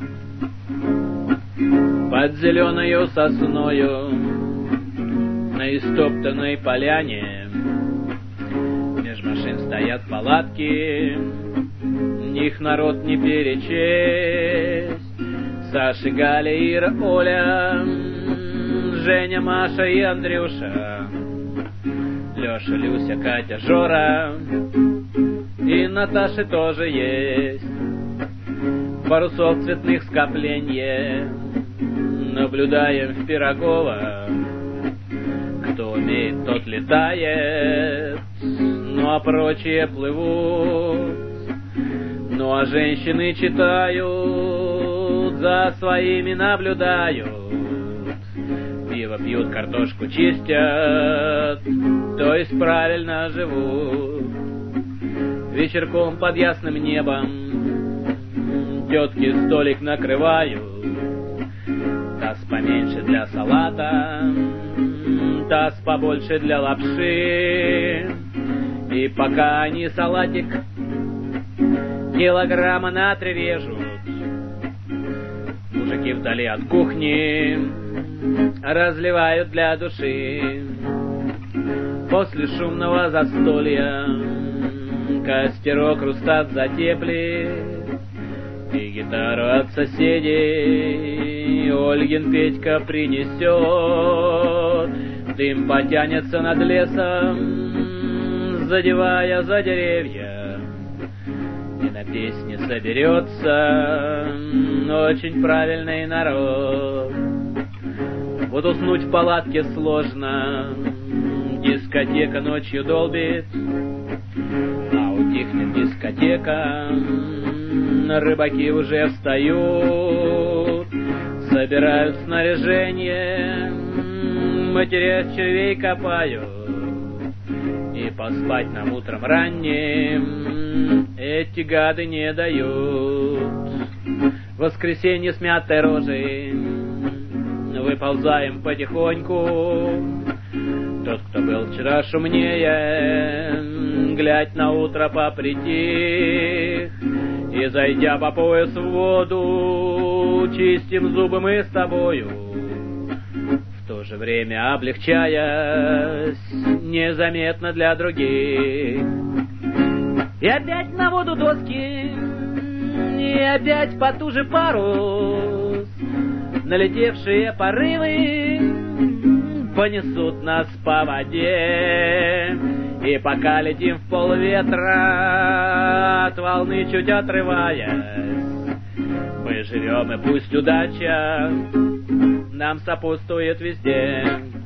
Под зеленою сосною на истоптанной поляне меж машин стоят палатки, их народ не перечесть. Саша, Галя, Ира, Оля, Женя, Маша и Андрюша, Леша, Люся, Катя, Жора, и Наташи тоже есть. Парусов цветных скопленье наблюдаем в Пирогово. Кто умеет, тот летает, ну а прочие плывут. Ну а женщины читают, за своими наблюдают. Пиво пьют, картошку чистят, то есть правильно живут. Вечерком под ясным небом тетки столик накрывают. Таз поменьше для салата, таз побольше для лапши. И пока они салатик килограмма на 3 режут, мужики вдали от кухни разливают для души. После шумного застолья костерок Рустат затеплит, и гитару от соседей Ольгин Петька принесет. Дым потянется над лесом, задевая за деревья, и на песне соберется очень правильный народ. Вот уснуть в палатке сложно, дискотека ночью долбит, а утихнет дискотека, рыбаки уже встают, собирают снаряжение, матерясь червей копают, и поспать нам утром ранним эти гады не дают. В воскресенье с мятой рожей выползаем потихоньку. Тот, кто был вчера шумнее, глядь на утро попритих, и, зайдя по пояс в воду, чистим зубы мы с тобою, в то же время облегчаясь незаметно для других. И опять на воду доски, и опять потуже парус. Налетевшие порывы понесут нас по воде, и пока летим в полветра, от волны чуть отрываясь, мы живем, и пусть удача нам сопутствует везде.